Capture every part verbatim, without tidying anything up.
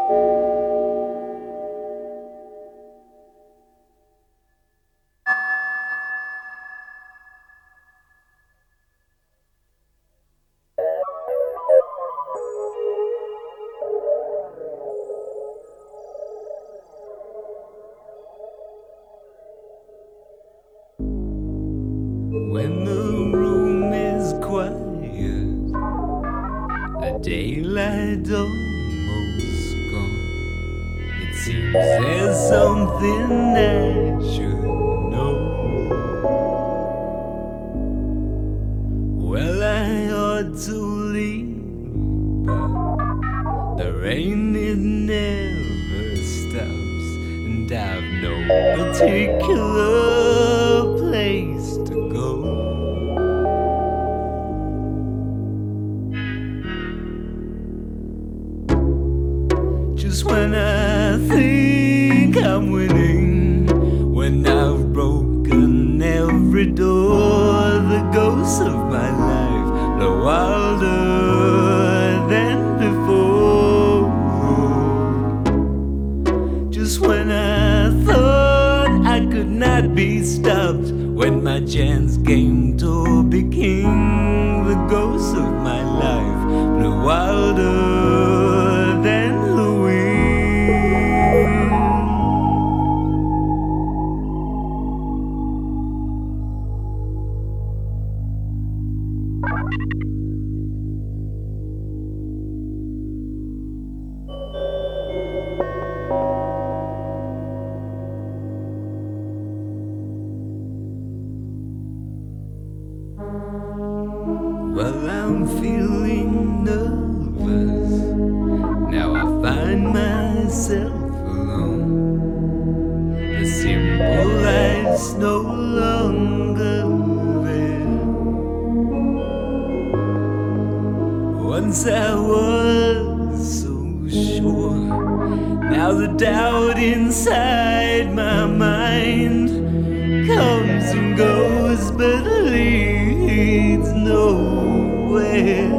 When the room is quiet, the daylight almost gone, it seems there's something I should know. Well, I ought to leave, but the rain, it never stops, and I've no particular place to go. Just when I think I'm winning, when I've broken every door, the ghosts of my life blow wilder than before. Just when I thought I could not be stopped, when my chance came to be king, the ghosts of my life blew wilder than the wind. Well, I'm feeling nervous. Now I find myself alone. The simple life's no longer there. Once I was so sure. Now the doubt inside my mind comes and goes, but leads nowhere.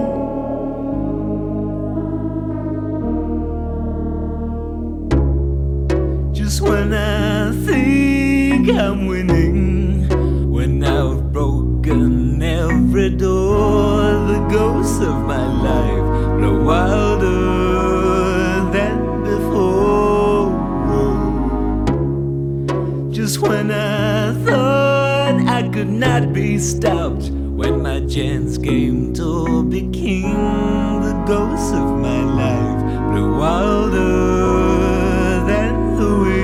Just when I think I'm winning, when I've broken every door, the ghosts of my life blow wilder than before. Just when I thought I could not be stopped, when my chance came to be king, the ghosts of my life blew wilder than the wind.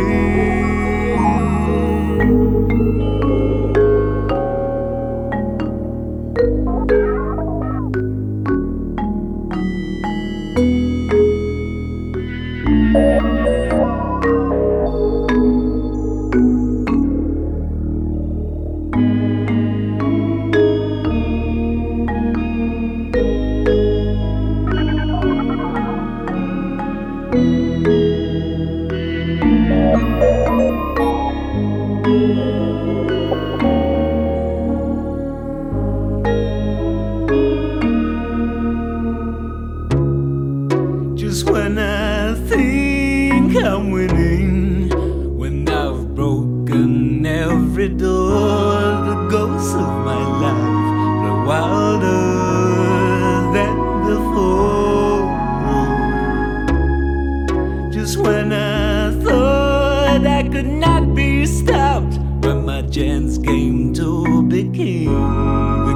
Just when I think I'm winning, when I've broken every door, the ghosts of my life blow wilder than before. Just when I thought I could not be stopped, when my chance came to be king,